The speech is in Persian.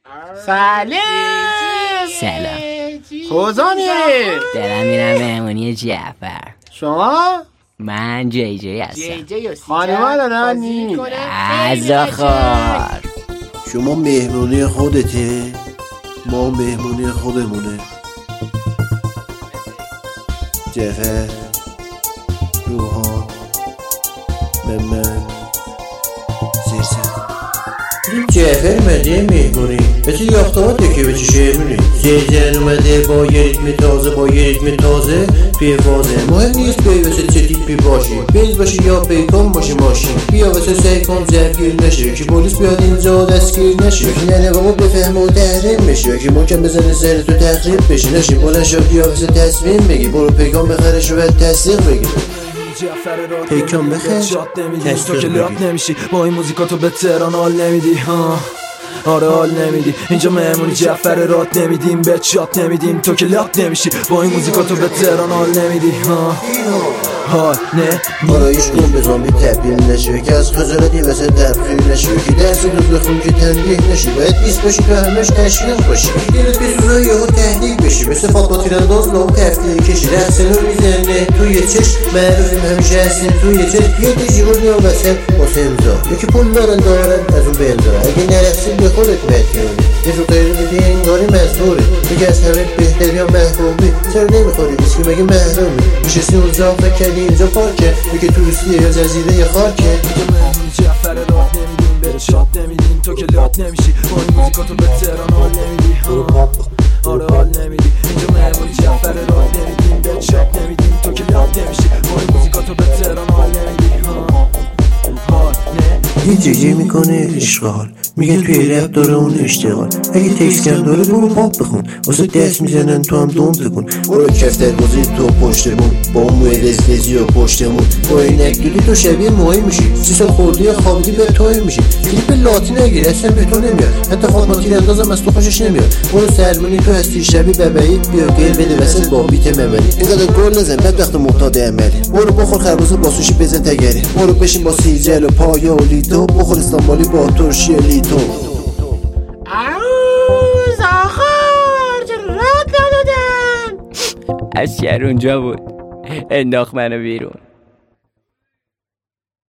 سلام. کجا میری؟ دارم میرم مهمونی جعفر. شما؟ من جی هستم. خانمان دارن عزاخوار. شما مهمونی خودته، ما مهمونی خودمونه. جعفر، روحان، من زیرزن. جعفر اومده مهمونی، مثل یافتهاته که بچه شهرمونی. زیرزن اومده با یه ریتم تازه توی فازه. مهم نیست بیایی واسه چه تیپی باشی، بنز باشی یا پیکان باشی ماشین. بیا واسه سعی کن زرگیر نشه، که پلیس بیاد اینجا دستگیر نشه، که نه بابا بفهمه و تحریم بشه، که محکم بزنه سر تو تخریب بشی. نشی بلند شو بیا واسه تصمیم بگی، برو پیکان بخره شو باید تصدیق بگی. پیکان بخیر تو که لات نمیشی با این موزیکاتو به تهران حال نمیدی. آره حال نمیدی اینجا مهمونی جعفر رات نمیدیم به چات نمیدیم. تو که لات نمیشی با این موزیکاتو به تهران حال نمیدی. حال نه آرایش کن به زامبی تبدیل نشی، که از خجالتی وسط تبخیر نشی، که درس تو بخون که تنبیه نشی. باید 20 باشی که همش تشویق باشی، که دلت بسوزه یهو تهدید بشی. مثل فاطمه تیرانداز نام تفدیل کشی، رقصنو میزنه توی چشم. معروفیم همیشه هستیم توی چشم. یه دیجیگل میام وسط واسه امضا، یکی پول دارن از اون بنزا. اگه نرقصی به خودت مدیونی، یه رو غیر میدی انگاری مزدوری. میگه از همه بهتر یا محبوبی، چرا نمیخوری ویسکی مگه محرومی؟ میشستی اونجا فکر اینجا پارکه، میگه توریستیه یا جزیره یا خاکه. اینجا مهمونی جعفر رات نمیدیم بره شات نمیدیم. تو که لات نمیشی با این موزیکاتو به تهران حال نمیدی. آره حال نمیدی اینجا مهمونی جعفر رات نمیدیم بره شات نمیدیم. تو که لات نمیشی با این موزیکاتو به تهران حال نمیدی. حال نه یه جیجی میکنه اشغال، میگن توی رپ داره اون اشتغال. اگه تکس کم داره برو پاپ بخون، واسه دست میزنن تو هم دوم تکون. برو کفتر بازی تو پشتمون، با اون موی لزلزی و پشتمون. با این اکدودی تو شبیه موهی میشی، 30 سال خوردی یا خوابیدی به توی میشی. کلیپ لاتی نگیر اصلا به تو نمیاد، حتی فاطمه تیراندازم از تو خوشش نمیاد. برو سلمونی تو هستی شبیه ببعید، بیا گل بده وسط با بیت مملی. اینقدر گل نزن بدبخت و معتاد عملی. برو بخور خربزه با سوشی بزن تگری. برو بشین با سیجل و پایا و لیتو، بخور استانبولی با ترشی لیتو. آخر چرا رد ندادن؟ از شهر اونجا بود انداخت منو بیرون.